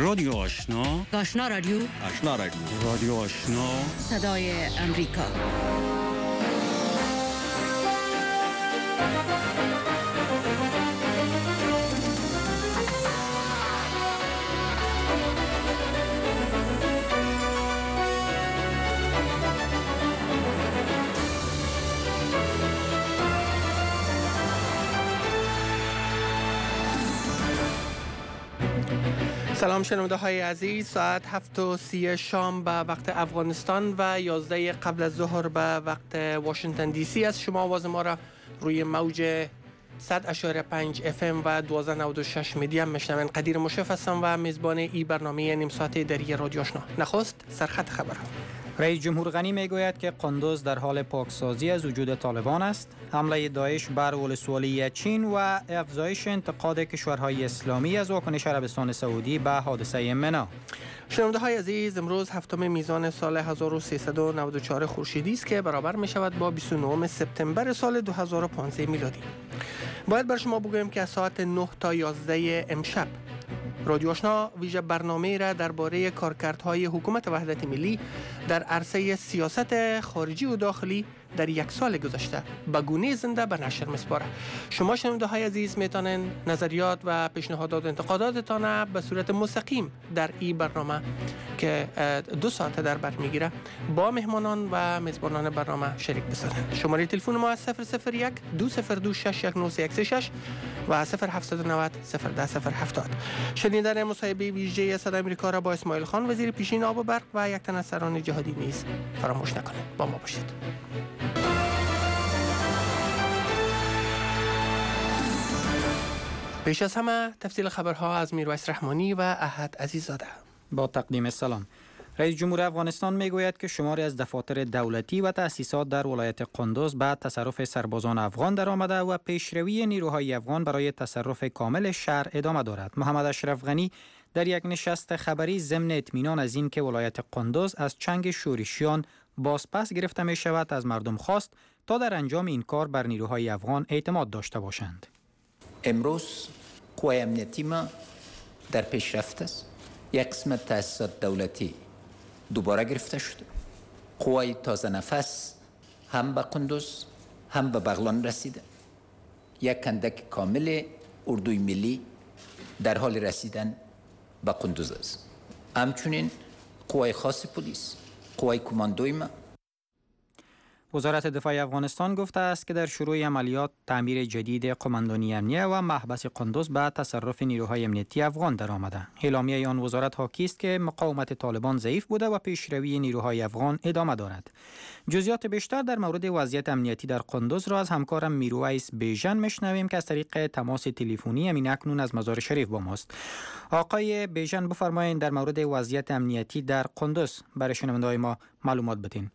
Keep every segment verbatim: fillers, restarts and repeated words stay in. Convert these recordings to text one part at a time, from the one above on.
رادیو آشنا، آشنا رادیو، آشنا رادیو، رادیو آشنا، صدای امریکا. سلام شنونده های عزیز، ساعت هفت و سی شام به وقت افغانستان و یازده قبل از ظهر به وقت واشنگتن دی سی است. شما آواز ما را روی موج صد اشاره پنج اف ام و دوازده نود و شش میدی هم میشنوین. قدیر مشرف هستم و میزبان ای برنامه نیم ساعته دری رادیو آشنا. نخست سرخط خبرها. رئیس جمهور غنی میگوید که قندوز در حال پاکسازی از وجود طالبان است. حمله داعش بر ولسوالی چین و افزایش انتقاد کشورهای اسلامی از واکنش عربستان سعودی به حادثه منا. شنونده های عزیز، امروز هفتم میزان سال هزار و سیصد و نود و چهار خورشیدی است که برابر می شود با بیست و نهم سپتامبر سال دو هزار و پانزده میلادی. باید بر شما بگویم که از ساعت نه تا یازده امشب رادیو آشنا ویژه برنامه را درباره کارکردهای حکومت وحدت ملی در عرصه سیاست خارجی و داخلی در یک سال گذشته به گونه زنده به نشر میسپاره. شما شنونده های عزیز میتونن نظریات و پیشنهادات و انتقاداتتان به صورت مستقیم در این برنامه که دو ساعته در بر میگیره با مهمانان و میزبانان برنامه شریک بسازند. شماره تلفن ما صفر صفر یک دو صفر دو شش یک نه سه یک سه شش و صفر هفت نه صفر صفر ده صفر هفتاد. شنیدن مصاحبه ویژه صدای امریکا را با اسماعیل خان وزیر پیشین آب و برق و یک تن از سران جهادی نیز فراموش نکنید. با ما باشید. پیش از همه تفصیل خبرها از میرویس رحمانی و احد عزیزاده. با تقدیم سلام. رئیس جمهور افغانستان میگوید که شماری از دفاتر دولتی و تأسیسات در ولایت قندوز به تصرف سربازان افغان درآمده و پیشروی نیروهای افغان برای تصرف کامل شهر ادامه دارد. محمد اشرف غنی در یک نشست خبری ضمن اطمینان از این که ولایت قندوز از چنگ شورشیان بازپس گرفته می شود از مردم خواست تا در انجام این کار بر نیروهای افغان اعتماد داشته باشند. امروز قوای امنیتی ما در پیشرفت است. یک قسمت تأسیسات دولتی دوباره گرفته شده. قوای تازه نفس هم به قندوز هم به بغلان رسیده. یک کندک کامل اردوی ملی در حال رسیدن به قندوز است. همچنین قوای خاص پلیس، قوای کماندوی ما. وزارت دفاع افغانستان گفته است که در شروع عملیات تعمیر جدید قماندانی امنیه و محبس قندوز به تصرف نیروهای امنیتی افغان درآمده. اعلامیه آن وزارت حاکی است که مقاومت طالبان ضعیف بوده و پیشروی نیروهای افغان ادامه دارد. جزئیات بیشتر در مورد وضعیت امنیتی در قندوز را از همکارم میرویس بیژن میشنویم که از طریق تماس تلفنی همین اکنون از مزار شریف با ماست. آقای بیژن، بفرمایید در مورد وضعیت امنیتی در قندوز برای شنونده‌های ما معلومات بدین.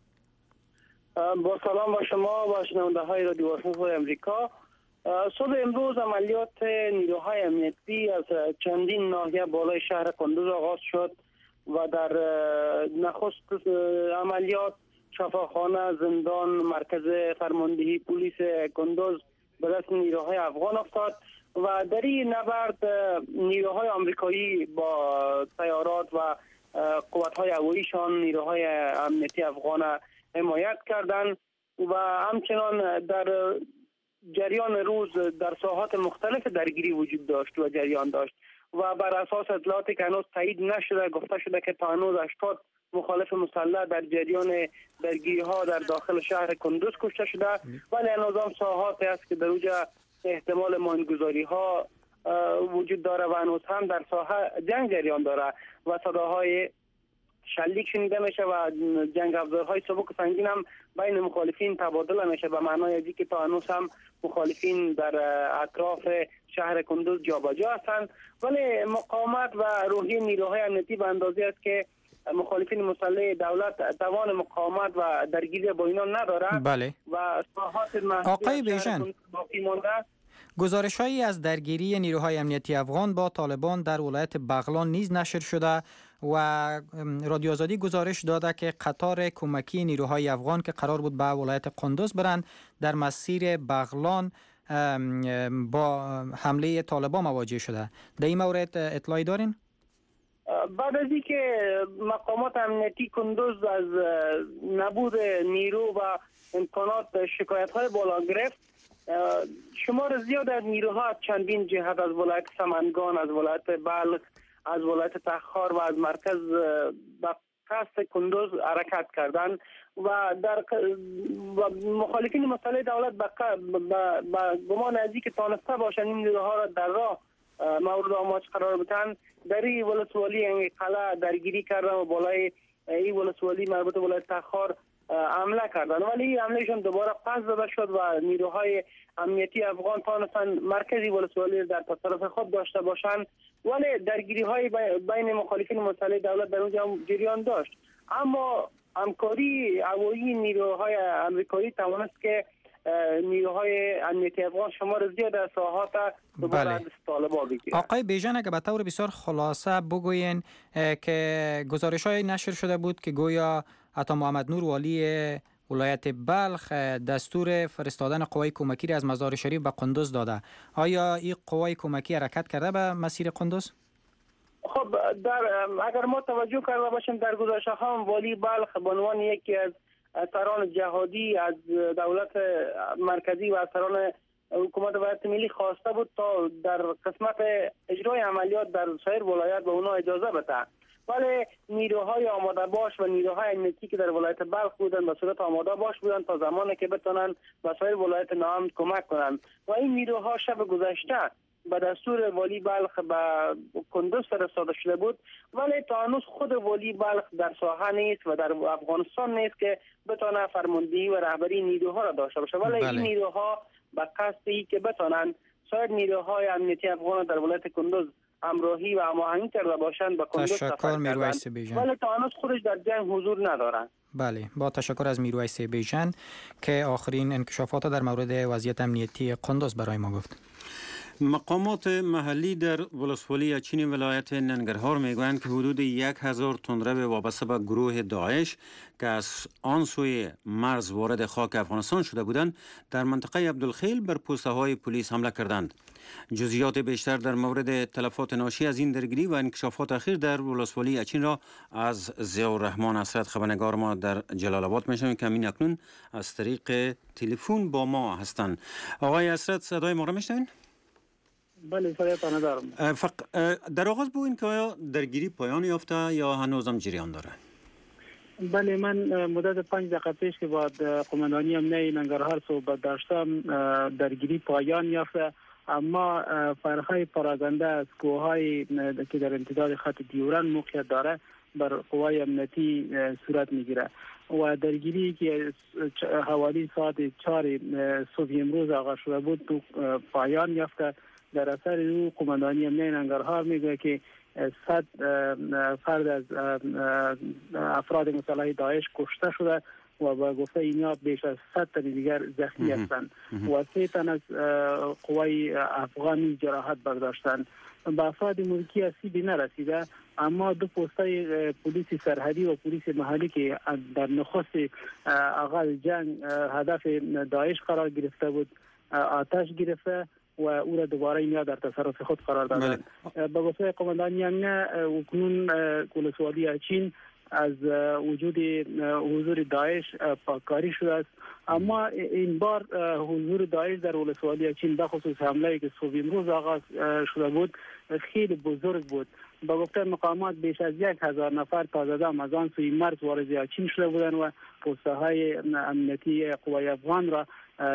با سلام با شما و شنونده های رادیو آشنا امریکا. صبح امروز عملیات نیروهای امنیتی از چندین ناحیه بالای شهر قندوز آغاز شد و در نخست عملیات شفاخانه، زندان، مرکز فرماندهی پلیس قندوز به دست نیروهای افغان افتاد و در این نبرد نیروهای آمریکایی با سیارات و قوت‌های هواییشان نیروهای امنیتی افغان حمایت کردند و همچنان در جریان روز در ساحات مختلف درگیری وجود داشت و جریان داشت و بر اساس اطلاعاتی که هنوز تایید نشده گفته شده که تا هنوز هشتاد مخالف مسلح در جریان درگیری ها در داخل شهر قندوز کشته شده، ولی هنوز هم ساحاتی است که در اونجا احتمال ماینگذاری ها وجود داره و هنوز هم در ساحه جنگ جریان داره و صداهای شلیک شنیده میشه و جنگ افزارهای سبک و سنگین هم بین مخالفین تبادل میشه به معنای ازی که تا هنوز هم مخالفین در اطراف شهر قندوز جابجا هستند، ولی مقاومت و روحیه نیروهای امنیتی به اندازه است که مخالفین مسلح دولت توان مقاومت و درگیری با اینا نداره. بله. و ساحات آقای بیژن، گزارش هایی از درگیری نیروهای امنیتی افغان با طالبان در ولایت بغلان نیز نشر شده و رادیو آزادی گزارش داده که قطار کمکی نیروهای افغان که قرار بود به ولایت قندوز برند در مسیر بغلان با حمله طالبان مواجه شده. در این مورد اطلاعی دارین؟ بعد از اینکه مقامات امنیتی کندوز از نبود نیرو و امکانات شکایت های بالا گرفت، شمار زیاد از نیروها از چندین جهت، از ولایت سمنگان، از ولایت بلخ، از ولایت تخار و از مرکز به قصد کندوز حرکت کردند و در و مخالفین مسئله دولت به گمان از اینکه تانسته باشند این نیروها را در راه مورد آماج قرار بدن، در این ولسوالی قلعه درگیری کردن و بالای این ولسوالی مربوط به ولایت تخار حمله کردن، ولی این حملهشون دوباره پس داده شد و نیروهای امنیتی افغان تانستن مرکزی ولسوالی در تصرف خود داشته باشند، ولی درگیری های بین مخالفین مسئله دولت در اونجا جریان داشت. اما همکاری هوایی نیروهای آمریکایی توانست که نیروهای امنیتی افغان شمار زیاد از ساحات دوباره از طالبان بگیرند. آقای بیژن، اگر به طور بسیار خلاصه بگوین که گزارش های نشر شده بود که گویا عطا محمد نور والی ولایت بلخ دستور فرستادن قوای کمکی را از مزار شریف به قندوز داده. آیا این قوای کمکی حرکت کرده به مسیر قندوز؟ خب در اگر ما توجه کرده باشیم در گزارش ها والی بلخ به عنوان یکی از سران جهادی از دولت مرکزی و سران حکومت ولایت ملی خواسته بود تا در قسمت اجرای عملیات در سایر ولایات به اونا اجازه بده، ولی نیروهای آماده باش و نیروهای امنیتی که در ولایت بلخ بودن به صورت آماده باش بودن تا زمانی که بتونن به سایر ولایت نام کمک کنن و این نیروها شب گذشته به دستور والی بلخ به کندوز فرستاده شده بود، ولی تا هنوز خود والی بلخ در ساحه نیست و در افغانستان نیست که بتونه فرماندهی و رهبری نیروها را داشته باشه، ولی بله. این نیروها به قصدی که بتونن سایر نیروهای امنیتی افغان در ولایت کندوز همراهی و هماهنگی کرده باشند به کندوز سفر کردن، ولی تا هنوز خودش در جنگ حضور ندارن. بله، با تشکر از میرویس بیژن که آخرین انکشافات در مورد وضعیت امنیتی قندوز برای ما گفت. مقامات محلی در ولسوالی اچین ولایت ننگرهار میگویند که حدود یک هزار تندرو وابسته به گروه داعش که از آن سوی مرز وارد خاک افغانستان شده بودند در منطقه عبدالخیل بر پوسته های پلیس حمله کردند. جزئیات بیشتر در مورد تلفات ناشی از این درگیری و انکشافات اخیر در ولسوالی اچین را از ضیاءالرحمن اسرت خبرنگار ما در جلال آباد میشنویم که همین اکنون از طریق تلفن با ما هستند. آقای اسرت، صدای ما را میشنوین؟ بله، صدایتان دارم. فق... در آغاز بگوین که آیا درگیری پایان یافته یا هنوزم جریان داره؟ بله، من مدت پنج دقیقه پیش که با قماندانی امنیتی ننگرهار صحبت داشتم درگیری پایان یافته، اما فرقهای پراگنده از کوههای که در امتداد خط دیورن موقعیت داره بر قوای امنیتی صورت میگیره و درگیری که حوالی ساعت چهار صبح امروز آغاز شده بود تو پایان یافته. در اثر او قماندانی امنیتی ننگرهار میگه که صد فرد از افراد مسلح داعش کشته شده و با گفته اینا بیش از صد تن دیگر زخمی هستند و سه تن از قوای افغانی جراحت برداشتند. به افراد ملکی آسیبی نرسیده، اما دو پستای پلیس سرحدی و پلیس محلی که در نخست آغاز جنگ هدف داعش قرار گرفته بود آتش گرفته و او را دوباره اینا در تصرف خود قرار دادند. به گفته قماندانی امنیتی اکنون ولسوالی اچین از وجود حضور داعش پاککاری شده است، اما این بار حضور داعش در ولسوالی اچین به خصوص حمله که صبح امروز آغاز شده بود خیلی بزرگ بود. با گفته مقامات بیش از یک هزار نفر تازه دم از آن سوی مرز وارد اچین شده بودند و پوسته های امنیتی قوای افغان را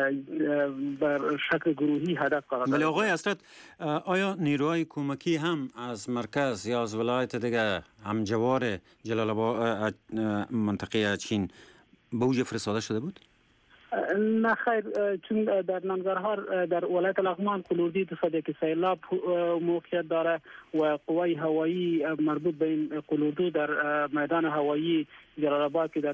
بر شکل گروهی هدف قرار دادند. ولی آقای اسرت، آیا نیروهای کمکی هم از مرکز یا از ولایت دیگه همجوار جلال آباد منطقه اچین به اوج فرستاده شده بود؟ نه خیر، چون در ننگرهار در ولایت لغمان کلوردی تصادی که سیلاب موقعیت داره و قوای هوایی مربوط به این کلوردو در میدان هوایی جلال آباد که در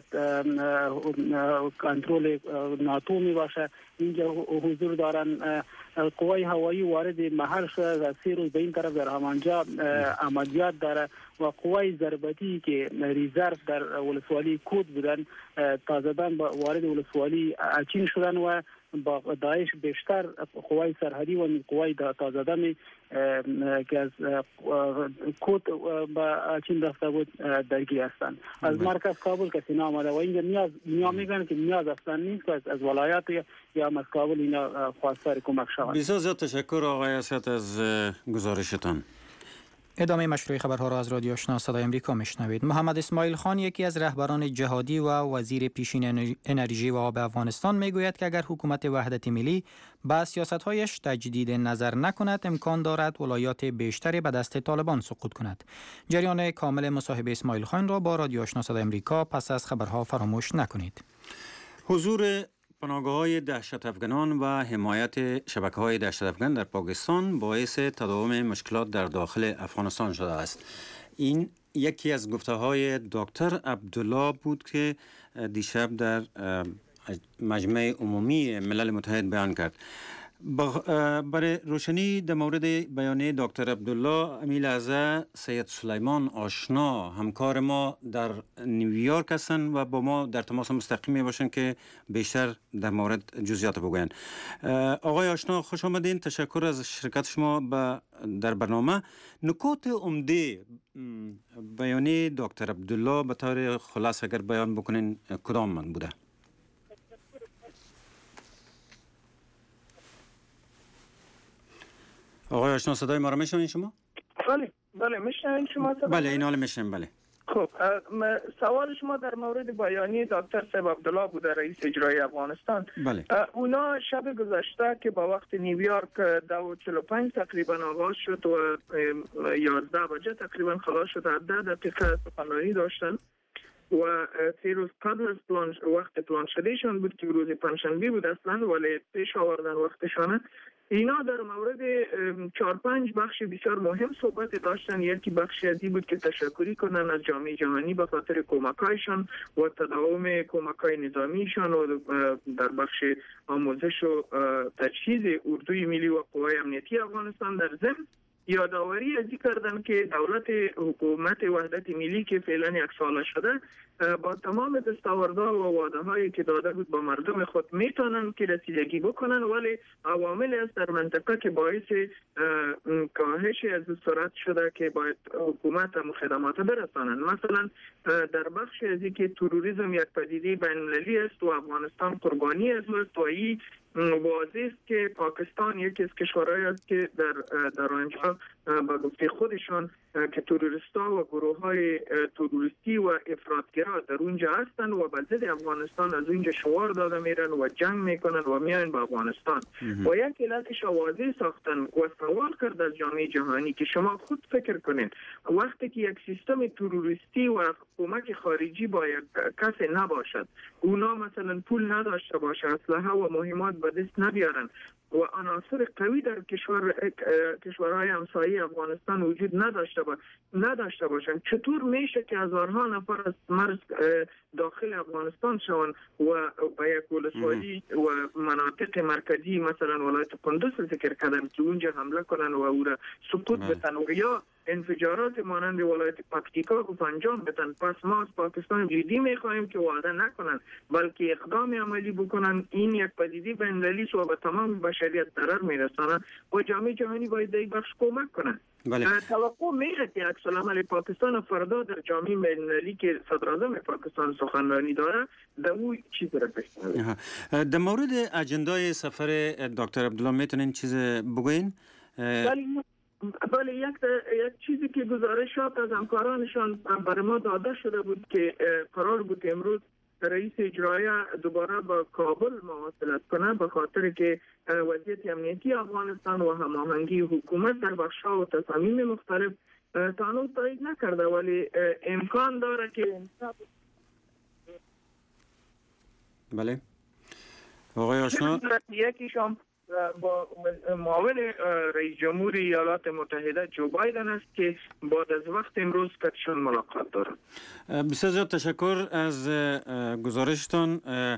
کنترل ناتو می باشه اینجا حضور دارن. قوای هوایی وارد محل شده و سه روز به این طرف در همانجا عملیات داره و قوای ضربتی که ریزرو در ولسوالی کود بودن تازه وارد ولسوالی اچین شدن و با داعش بیشتر قوای سرحدی و قوای تازه‌دم که از کوت به چین رفته بود درگیر هستند. از مرکز کابل کسی نامده و اینجا نیاز نیاز میگن که نیاز اصلا نیست از از ولایات یا از کابل اینا خواستار کمک شوند. بسیار زیاد تشکر آقای اسد از گزارشتان. ادامه مشروع خبرها را از رادیو آشنا صدای امریکا میشنوید. محمد اسماعیل خان، یکی از رهبران جهادی و وزیر پیشین انرژی و آب افغانستان، میگوید که اگر حکومت وحدت ملی با سیاست‌هایش تجدید نظر نکند، امکان دارد ولایات بیشتری به دست طالبان سقوط کند. جریان کامل مصاحبه اسماعیل خان را با رادیو آشنا صدای امریکا پس از خبرها فراموش نکنید. حضور پناهگاه‌های دهشت افغانان و حمایت شبکه‌های دهشت افغان در پاکستان باعث تداوم مشکلات در داخل افغانستان شده است. این یکی از گفته‌های دکتر عبدالله بود که دیشب در مجمع عمومی ملل متحد بیان کرد. برای روشنی در مورد بیانیه دکتر عبدالله، امی لحظه سید سلیمان آشنا همکار ما در نیویورک هستند و با ما در تماس مستقیم می باشند که بیشتر در مورد جزئیات بگویند. آقای آشنا خوش آمدین، تشکر از شرکت شما در برنامه. نکات عمده بیانیه دکتر عبدالله به طور خلاص اگر بیان بکنین کدام من بوده؟ آقای آشنا صدای ما را میشنوین شما؟ بله بله میشنوین شما صدای؟ بله این حال میشنویم. بله. خب سوال شما در مورد بیانیه دکتر صاحب عبدالله بود، رئیس اجرایی افغانستان. بله. اونا شب گذشته که با وقت نیویورک دو و چهل و پنج تقریبا آغاز شد و یازده بجه تقریبا خلاص شد، ده دقیقه سخنرانی داشتن و سه روز قبل از پلان وقت پلان شدهشان بود که روز پنجشنبه بود اصلا، ولی پیش آوردن وقتشانه. اینا در مورد چهار پنج بخش بسیار مهم صحبت داشتن. یکی بخش ازی بود که تشکری کنن از جامعه جهانی به خاطر کمکایشان و تداوم کمکای نظامیشان و در بخش آموزش و تجهیز اردوی ملی و قوای امنیتی افغانستان. در ضمن یادآوری ازی کردن که دولت حکومت وحدت ملی که فعلا یک ساله شده با تمام دستاوردها و وعده هایی که داده بود با مردم خود میتونن که رسیدگی بکنن، ولی عوامل است در منطقه که باعث کاهش از سرعت شده که باید حکومت هم خدمات برسانند. مثلا در بخش ازی که تروریسم یک پدیده بین المللی است و افغانستان قربانی از است و این واضح است که پاکستان یکی از کشورهایی است که در در آنجا به گفته خودشان که تروریستا و گروه های تروریستی و افراطگرا در اونجا هستند و به ضد افغانستان از اونجا شعار داده میرن و جنگ میکنن و میان به افغانستان و یک علتش واضح ساختن و سوال کرد از جامعه جهانی که شما خود فکر کنین وقتی که یک سیستم تروریستی و کمک خارجی با یک کس نباشد، اونا مثلا پول نداشته باشه، اسلحه و مهمات به دست نبیارن و عناصر قوی در کشور کشورهای همسایه افغانستان وجود نداشته با نداشته باشند، چطور میشه که هزارها نفر از مرز داخل افغانستان شوند و به یک ولسوالی و مناطق مرکزی مثلا ولایت قندوز ذکر کردن که اونجا حمله کنن و او را سقوط بدن و یا انفجارات مانند ولایت پکتیکا و پنجام بدن. پس ما از پاکستان جدی میخواهیم که وعده نکنن بلکه اقدام عملی بکنن. این یک پدیده بین‌المللی و به تمام بشریت ضرر میرسانه و جامعه جهانی باید در این بخش کمک کنن. بله. توقع میشه که عکس العمل پاکستان فردا در جامعه بین‌المللی که صدر اعظم پاکستان سخنرانی داره در او چیز را بشنویم. در مورد اجندای سفر دکتر عبدالله میتونین چیز بگوین؟ بله، یک یک چیزی که گزارشات از همکارانشان برای ما داده شده بود که قرار بود امروز رئیس اجرایی دوباره با کابل مواصلت کنه به خاطر که وضعیت امنیتی افغانستان و هماهنگی حکومت در بخش‌ها و تصامیم مختلف تا هنوز تایید نکرده، ولی امکان داره که بله. آقای آشنا یکیشان با معاون رئیس جمهور ایالات متحده جو بایدن است که بعد از وقت امروز کتشون ملاقات دارد. بسیار زیاد تشکر از گزارشتان.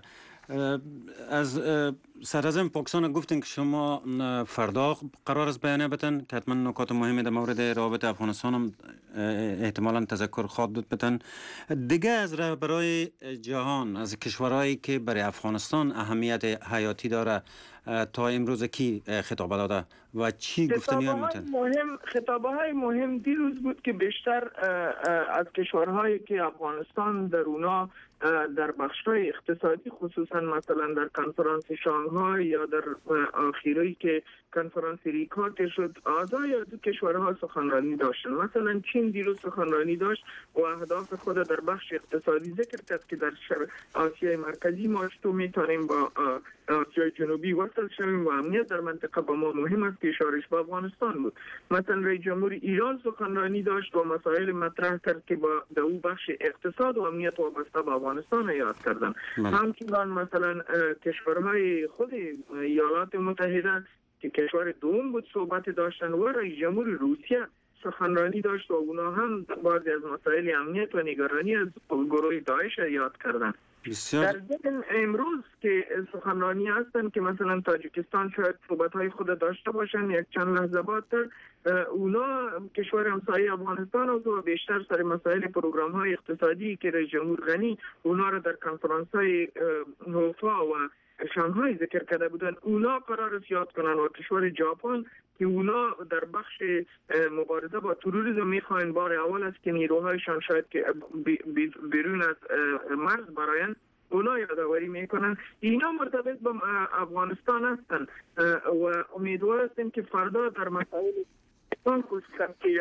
از صدراعظم پاکستان گفتین که شما فردا قرار است بیانیه بتن که حتما نکات مهمی در مورد روابط افغانستان هم احتمالاً تذکر خواهد داد بتن. دیگه از رهبرای جهان، از کشورهایی که برای افغانستان اهمیت حیاتی داره تا امروز کی خطاب داده و چی گفتنی میتن؟ مهم خطابه های مهم دیروز بود که بیشتر از کشورهایی که افغانستان در اونا در بخش‌های اقتصادی، خصوصا مثلا در کنفرانس شانگهای یا در آخری که کنفرانس ریکا شد، اعضای از کشورها سخنرانی داشتن. مثلا چین دیروز سخنرانی داشت و اهداف خود در بخش اقتصادی ذکر کرد که در آسیای مرکزی ما تو میتونیم با آسیای جنوبی وصل شویم و امنیت در منطقه با ما مهم است که اشارش به افغانستان بود. مثلا رئیس جمهور ایران سخنرانی داشت و مسائل مطرح کرد که با در اون بخش اقتصاد و امنیت وابسته به افغانستان یاد کردن. همچنان مثلا کشورهای خود ایالات متحده که کشور دوم بود صحبت داشتن و رئیس جمهور روسیه سخنرانی داشت و اونا هم بعضی از مسائل امنیت و نگرانی از گروه داعش یاد کردن. در ضمن امروز که سخنرانی هستن که مثلا تاجیکستان شاید صحبت‌های خود داشته باشن یک چند لحظه بعد اونا کشور همسایه افغانستان و بیشتر سر مسائل پروگرام‌های اقتصادی که رئیس جمهور غنی اونا را در کنفرانس‌های نوفا و شانگهای ذکر کرده بودن، اونا قرار است یاد کنن و کشور ژاپن که اونا در بخش مبارزه با تروریسم میخواین بار اول است که نیروهایشان شاید که بیرون از مرز براین اونا یادآوری میکنن. اینا مرتبط با افغانستان هستن و امیدوار هستیم که فردا در مسائل خصوصا که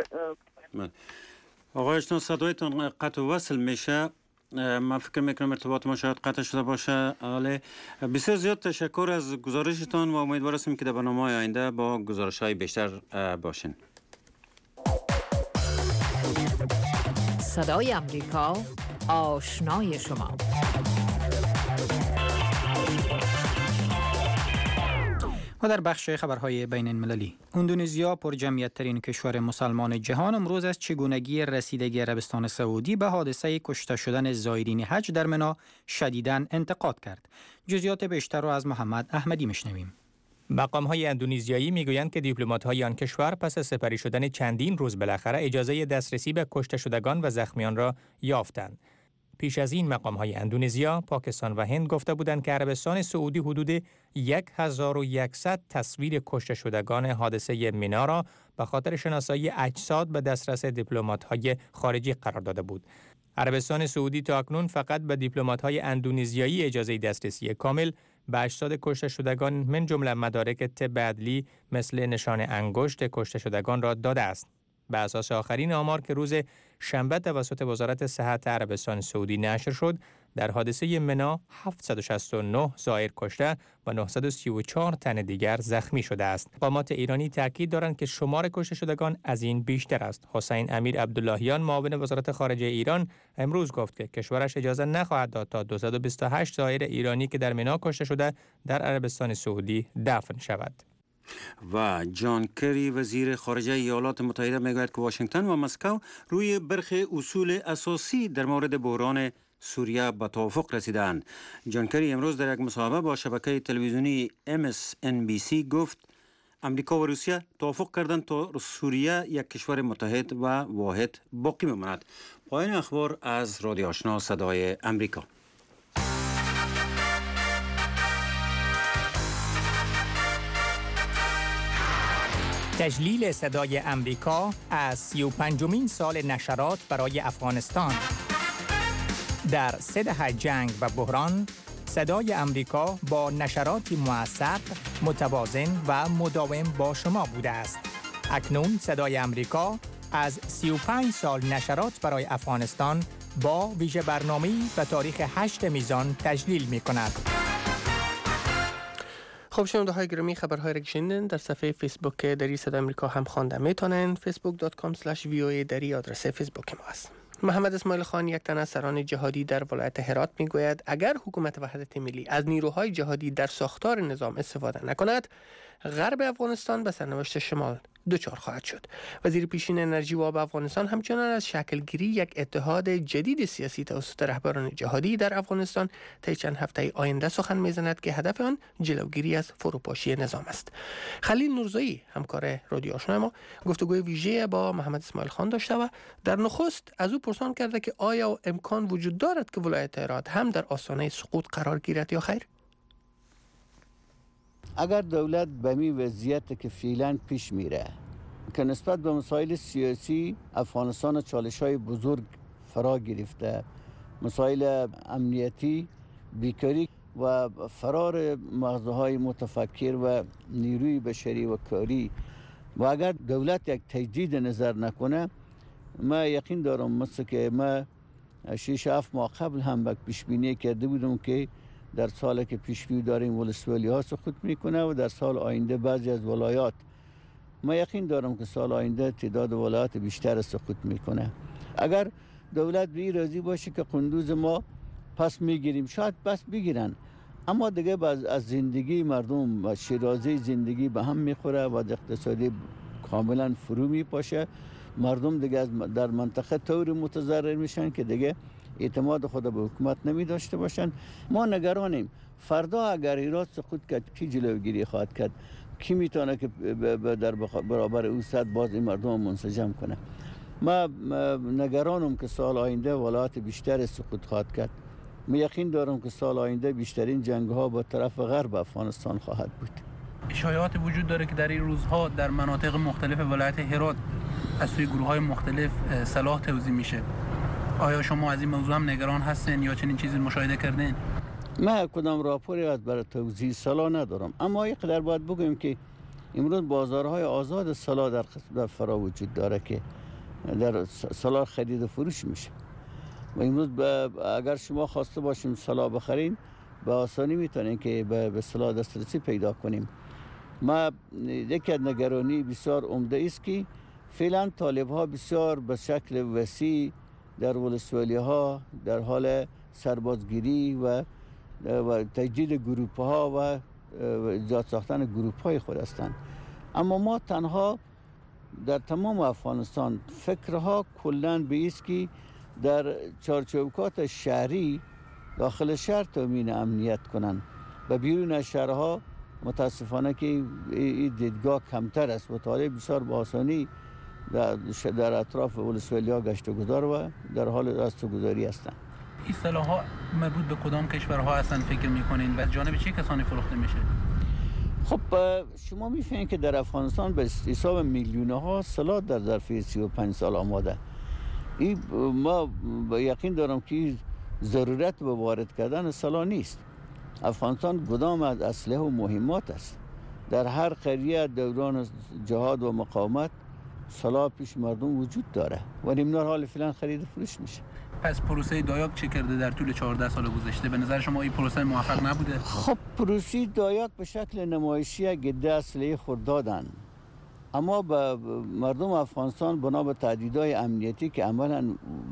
آقای اشنا صدایتون قطع وصل میشه. من فکر میکنم ارتباط ما شاید قطع شده باشه. آله بسیار زیاد تشکر از گزارشتان و امیدوار هستیم که در برنامه‌های آینده با گزارش‌های بیشتر باشین. صدای امریکا، آشنای شما. و در بخش خبرهای بین المللی، اندونزیا پر جمعیت ترین کشور مسلمان جهان امروز از چگونگی رسیدگی عربستان سعودی به حادثه کشته شدن زائرین حج در منا شدیداً انتقاد کرد. جزئیات بیشتر را از محمد احمدی میشنویم. مقام‌های اندونزیایی میگویند که دیپلمات‌های آن کشور پس از سپری شدن چندین روز بالاخره اجازه دسترسی به کشته شدگان و زخمیان را یافتند. پیش از این مقام‌های اندونزیا، پاکستان و هند گفته بودند که عربستان سعودی حدود هزار و صد تصویر کشته شدگان حادثه منا را به خاطر شناسایی اجساد به دسترس دیپلمات‌های خارجی قرار داده بود. عربستان سعودی تا اکنون فقط به دیپلمات‌های اندونزیایی اجازه دسترسی کامل به اجساد کشته شدگان من جمله مدارک طب عدلی مثل نشان انگشت کشته شدگان را داده است. به اساس آخرین آمار که روز شنبه توسط وزارت صحت عربستان سعودی نشر شد، در حادثه منا هفتصد و شصت و نه زائر کشته و نهصد و سی و چهار تن دیگر زخمی شده است. مقامات ایرانی تاکید دارند که شمار کشته شدگان از این بیشتر است. حسین امیر عبداللهیان معاون وزارت خارجه ایران امروز گفت که کشورش اجازه نخواهد داد تا دویست و بیست و هشت زائر ایرانی که در منا کشته شده در عربستان سعودی دفن شود. و جان کری وزیر خارجه ایالات متحده میگوید که واشنگتن و مسکو روی برخی اصول اساسی در مورد بحران سوریه به توافق رسیدند. جان کری امروز در یک مصاحبه با شبکه تلویزیونی ام اس ان بی سی گفت امریکا و روسیه توافق کردند تا سوریه یک کشور متحد و واحد باقی بماند. پایان اخبار از رادیو آشنا صدای امریکا. تجلیل صدای امریکا از سی و پنجمین سال نشرات برای افغانستان. در سه دهه جنگ و بحران، صدای امریکا با نشراتی موثق، متوازن و مداوم با شما بوده است. اکنون صدای امریکا از سی و پنج سال نشرات برای افغانستان با ویژه برنامه‌ای به تاریخ هشت میزان تجلیل می کند. خب شنونده های گرامی، خبرهای را که شنیدین در صفحه فیسبوک دری صدای امریکا هم خوانده میتونن. فیسبوک دات کام اسلش وی او ای دری آدرس فیسبوک ما است. محمد اسماعیل خان، یک تن از سران جهادی در ولایت هرات میگوید اگر حکومت وحدت ملی از نیروهای جهادی در ساختار نظام استفاده نکند، غرب افغانستان به سرنوشت شمال دچار خواهد شد. وزیر پیشین انرژی و آب افغانستان همچنان از شکلگیری یک اتحاد جدید سیاسی توسط رهبران جهادی در افغانستان طی چند هفته آینده سخن میزند که هدف آن جلوگیری از فروپاشی نظام است. خلیل نورزایی همکار رادیو آشنا ما گفتگوی ویژه با محمد اسماعیل خان داشته و در نخست از او پرسان کرده که آیا امکان وجود دارد که ولایت هرات هم در آستانه سقوط قرار گیرد یا خیر؟ اگر دولت به می وضعیت که فعلا پیش میره که نسبت به مسائل سیاسی افغانستان چالش‌های بزرگ فرا گرفته، مسائل امنیتی، بیکاری و فرار مغزهای متفکر و نیروی بشری و کاری و اگر دولت یک تجدید نظر نکنه، ما یقین دارم مثل که ما شش هفت ماه قبل هم به پیش بینی کرده بودم که در سالی که پیش بینی داریم ولسوالی ها سقوط میکنه و در سال آینده بعضی از ولایات، ما یقین دارم که سال آینده تعداد ولایات بیشتر سقوط میکنه. اگر دولت به راضی باشه که قندوز ما پس میگیریم، شاید پس بگیرن، اما دیگه از زندگی مردم و شیرازه زندگی به هم میخوره و اقتصادی کاملا فرو میپاشه. مردم دیگه از در منطقه طور متضرر میشن که دیگه اعتماد خود به حکومت نمی داشته باشن. ما نگرانیم فردا اگر هرات سقوط کرد کی جلوگیری خواهد کرد؟ کی میتونه که در برابر او صد باز این مردم منسجم کنه؟ ما نگرانم که سال آینده ولایات بیشتر سقوط خواهد کرد. من یقین دارم که سال آینده بیشترین جنگ ها با طرف غرب افغانستان خواهد بود. شایعات وجود داره که در این روزها در مناطق مختلف ولایت هرات از سوی گروه های مختلف سلاح توزیع میشه. آیا شما از این موضوع هم نگران هستین یا چنین چیزی مشاهده کردین؟ من کدام راپوری از برای توزیع سلاح ندارم، اما یک قدر باید بگویم که امروز بازارهای آزاد سلاح در قسمت فرا وجود داره که در سلاح خرید و فروش میشه و امروز اگر شما خواسته باشیم سلاح بخرین به آسانی میتونین که به سلاح دسترسی پیدا کنیم. ما یکی از نگرانی بسیار عمده است که فعلا طالب ها بسیار به شکل وسیع در ولسوالی ها در حال سربازگیری و و تجدید گروپ ها و ایجاد ساختن گروپ های خود هستند. اما ما تنها در تمام افغانستان فکرها کلن به است که در چارچوبات شهری داخل شهر تامین امنیت کنند و بیرون از شهرها متاسفانه که این دیدگاه کمتر است و طالب بسیار با آسانی در, در اطراف ولسوالی ها گشت و گذار و در حال رستگذاری هستند. این سلاح‌ها مربوط به کدام کشورها هستن فکر می‌کنین و جانب چه کسانی فروخته میشه؟ خب شما می‌فهمید که در افغانستان به حساب میلیون‌ها سلاح در ظرف سی و پنج سال آماده. این ما یقین دارم که ضرورت به وارد کردن سلاح نیست. افغانستان گدام از اسلحه و مهمات است. در هر قریه دوران جهاد و مقاومت سلاح پیش مردم وجود داره و نمنار حال فعلا خرید فروش میشه. پس پروسه دایاک چه کرده در طول چهارده سال گذشته؟ به نظر شما این پروسه موفق نبوده؟ خب پروسه دایاک به شکل نمایشی گده اسلحه خورد دادن، اما به مردم افغانستان بنا به تهدیدهای امنیتی که عملا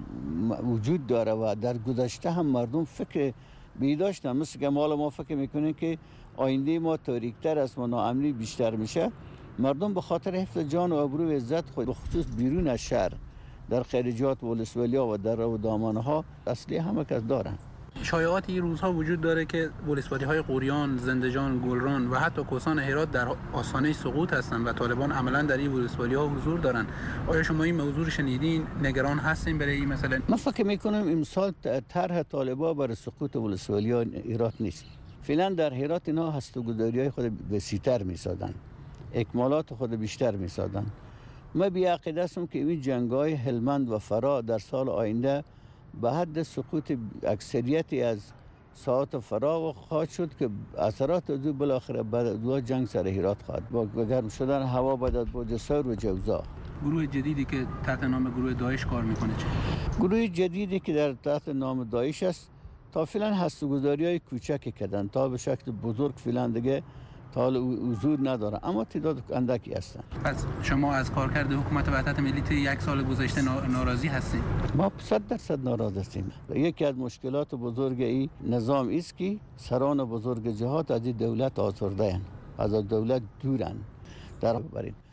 وجود داره و در گذشته هم مردم فکر بی داشتن، مثل که مال ما فکر میکنیم که آینده ما تاریکتر است و ناامنی بیشتر میشه. مردم به خاطر حفظ جان و آبرو و عزت خود بخصوص بیرون از شهر در خارجات ولسوالیا و در و دامانها اصلی همه کس دارن. شایعات این روزها وجود داره که ولسوالی های قوریان، زندجان، گلران و حتی کوسان هرات در آستانه سقوط هستند و طالبان عملا در این ولسوالی ها حضور دارن. آیا شما این موضوع شنیدین؟ نگران هستین برای این مثلا؟ من فکر میکنم امسال طرح طالبان برای سقوط ولسوالی ها هرات نیست. فعلا در هرات اینا هسته‌گذاری های خود وسیع‌تر میسازن، اکمالات خود بیشتر میسازن. ما بی‌عقیده هستم که این جنگ‌های هلمند و فرا در سال آینده به حد سقوط اکثریتی از ساعات فرا خواهد شد که اثرات از بالاخره بعد دو جنگ سر هرات خواهد با گرم شدن هوا بعد با جسار و جوزا. گروه جدیدی که تحت نام گروه داعش کار میکنه چه؟ گروه جدیدی که در تحت نام داعش است تا فعلا هسته‌گذاری‌های کوچک کردن، تا به شکل بزرگ فعلا دیگه تا حال حضور نداره، اما تعداد اندکی هستن. پس شما از کارکرد حکومت وحدت ملی طی یک سال گذشته ناراضی هستین؟ ما صد درصد ناراضی هستیم. یکی از مشکلات بزرگ این نظام است که سران بزرگ جهات از دولت آزرده اند، از دولت دورن. در برین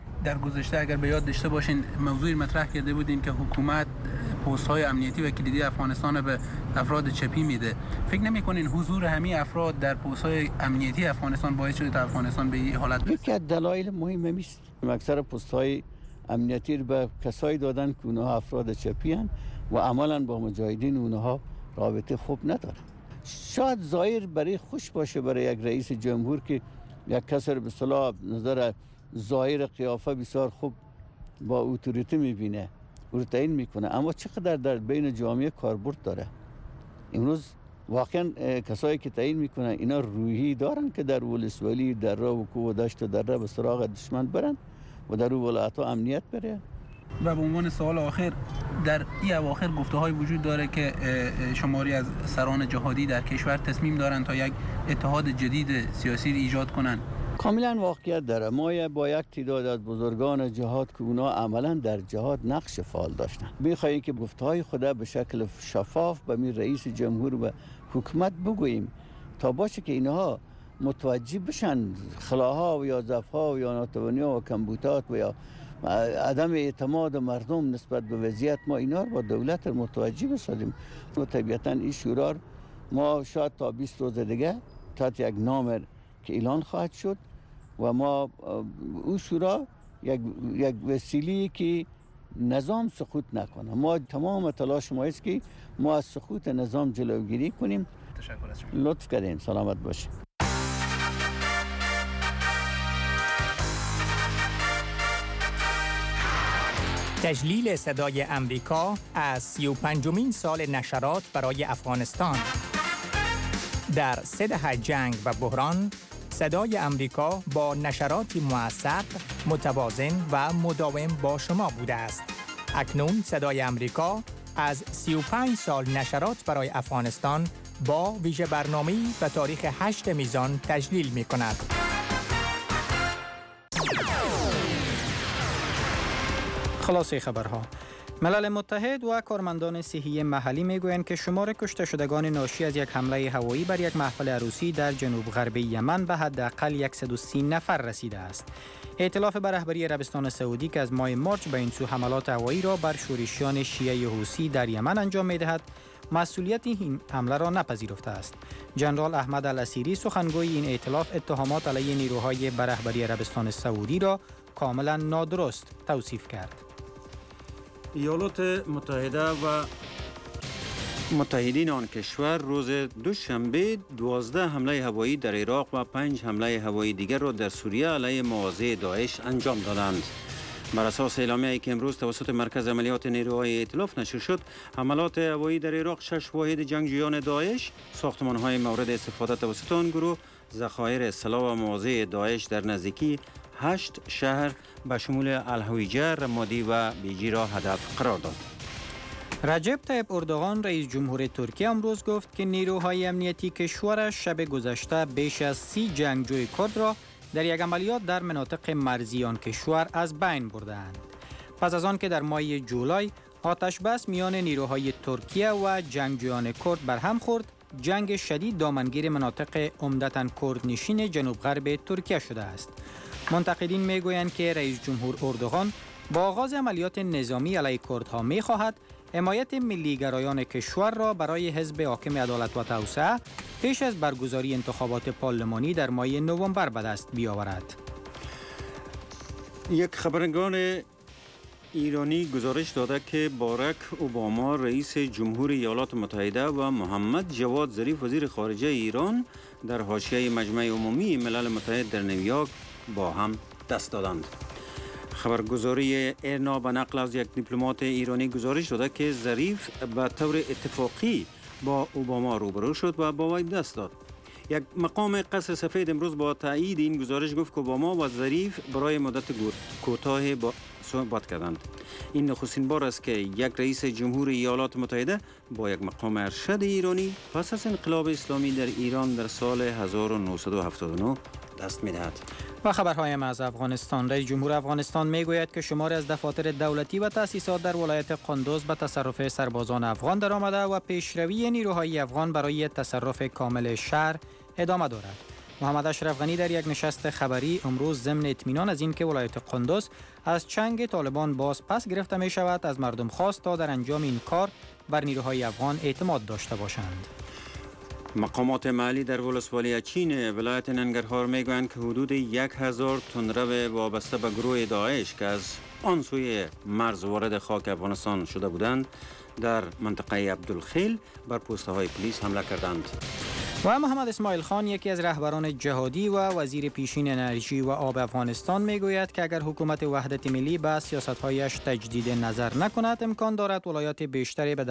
در گذشته اگر به یاد داشته باشین موضوعی مطرح کرده بودین که حکومت پست های امنیتی و کلیدی افغانستان به افراد چپی میده. فکر نمی‌کنین حضور همین افراد در پست های امنیتی افغانستان باعث شده تا افغانستان به این حالت برسه؟ یکی از دلایل مهم است. اکثر پست های امنیتی رو به کسایی دادن که اونها افراد چپی هستند و عملاً با مجاهدین اونها رابطه خوب نداره. شاید ظاهر برای خوش باشه برای یک رئیس جمهور که یک کس رو به اصطلاح نظر ظاهر قیافه بسیار خوب با اتوریته میبینه او رو تعیین میکنه، اما چقدر در بین جامعه کاربرد داره. امروز واقعا کسایی که تعیین میکنن اینا روحی دارن که در ولسوالی در راه و کوه و دشت و دره به سراغ دشمن برن و در اون ولایت ها امنیت بره. و به عنوان سوال آخر، در این اواخر گفته های وجود داره که شماری از سران جهادی در کشور تصمیم دارن تا یک اتحاد جدید سیاسی ایجاد کنن. کاملا واقعیت داره. ما با یک تعداد از بزرگان جهاد که اونا عملا در جهاد نقش فعال داشتن میخواهیم که گفته های خدا به شکل شفاف به می رئیس جمهور و حکومت بگوییم تا باشه که اینها متوجه بشن خلاها و یا ضعف‌ها و یا ناتوانی‌ها و کمبودات و یا عدم اعتماد مردم نسبت به وضعیت ما اینا رو با دولت متوجه بسازیم. و طبیعتا این شورا ما شاید تا بیست روز دیگه تحت یک نام که اعلان خواهد شد و ما او شورا یک یک وسیله که نظام سقوط نکنه. ما تمام تلاش ما است که ما از سقوط نظام جلوگیری کنیم. تشکر از شما. لطف کردین. سلامت باشید. تجلیل صدای امریکا از سی و پنجمین سال نشرات برای افغانستان. در سه دهه جنگ و بحران، صدای امریکا با نشراتی موثق، متوازن و مداوم با شما بوده است. اکنون صدای امریکا از سی و پنج سال نشرات برای افغانستان با ویژه برنامه‌ای به تاریخ هشت میزان تجلیل می کند. خلاصه خبرها: ملل متحد و کارمندان صحی محلی میگویند که شمار کشته شدگان ناشی از یک حمله هوایی بر یک محفل عروسی در جنوب غرب یمن به حداقل صد و سی نفر رسیده است. ائتلاف به رهبری عربستان سعودی که از ماه مارچ به این سو حملات هوایی را بر شورشیان شیعه حوثی در یمن انجام می‌دهد، مسئولیت این حمله را نپذیرفته است. جنرال احمد الاسیری سخنگوی این ائتلاف اتهامات علیه نیروهای به رهبری عربستان سعودی را کاملا نادرست توصیف کرد. ایالات متحده و متحدین آن کشور روز دوشنبه دوازده حمله هوایی در عراق و پنج حمله هوایی دیگر را در سوریه علیه مواضع داعش انجام دادند. بر اساس اعلامیه‌ای که امروز توسط مرکز عملیات نیروهای ائتلاف نشر شد، حملات هوایی در عراق شش واحد جنگجویان داعش، ساختمان‌های مورد استفاده توسط آن گروه، ذخایر سلاح و مواضع داعش در نزدیکی هشت شهر به شمول الحویجه، رمادی و بیجی را هدف قرار داد. رجب طیب اردوغان رئیس جمهور ترکیه امروز گفت که نیروهای امنیتی کشورش شب گذشته بیش از سی جنگجوی کرد را در یک عملیات در مناطق مرزی آن کشور از بین بردند. پس از آن که در ماه جولای آتش بس میان نیروهای ترکیه و جنگجویان کرد برهم خورد، جنگ شدید دامنگیر مناطق عمدتاً کردنشین جنوب غرب ترکیه شده است. منتقدین میگویند که رئیس جمهور اردوغان با آغاز عملیات نظامی علیه کردها میخواهد حمایت ملیگرایان کشور را برای حزب حاکم عدالت و توسعه پیش از برگزاری انتخابات پارلمانی در ماه نوامبر به دست بیاورد. یک خبرنگار ایرانی گزارش داده که باراک اوباما رئیس جمهور ایالات متحده و محمد جواد ظریف وزیر خارجه ایران در حاشیه مجمع عمومی ملل متحد در نیویورک با هم دست دادند. خبرگزاری ایرنا به نقل از یک دیپلمات ایرانی گزارش داده که ظریف به طور اتفاقی با اوباما روبرو شد و با وی دست داد. یک مقام قصر سفید امروز با تایید این گزارش گفت که اوباما و ظریف برای مدت کوتاه با صحبت کردند. این نخستین بار است که یک رئیس جمهور ایالات متحده با یک مقام ارشد ایرانی پس از انقلاب اسلامی در ایران در سال هزار و نهصد و هفتاد و نه دست می‌دهد. و خبرهای ما از افغانستان: رئیس جمهور افغانستان میگوید که شماری از دفاتر دولتی و تأسیسات در ولایت قندوز به تصرف سربازان افغان درآمده و پیشروی نیروهای افغان برای تصرف کامل شهر ادامه دارد. محمد اشرف غنی در یک نشست خبری امروز ضمن اطمینان از اینکه ولایت قندوز از چنگ طالبان باز پس گرفته می شود از مردم خواست تا در انجام این کار بر نیروهای افغان اعتماد داشته باشند. مقامات محلی در ولسوالی چین ولایت ننگرهار میگویند که حدود یک هزار تندرو وابسته به گروه داعش که از آن سوی مرز وارد خاک افغانستان شده بودند در منطقه عبدالخیل بر پوسته های پلیس حمله کردند. و محمد اسماعیل خان یکی از رهبران جهادی و وزیر پیشین انرژی و آب افغانستان میگوید که اگر حکومت وحدت ملی به سیاست‌هایش تجدید نظر نکند امکان دارد ولایات بیشتری به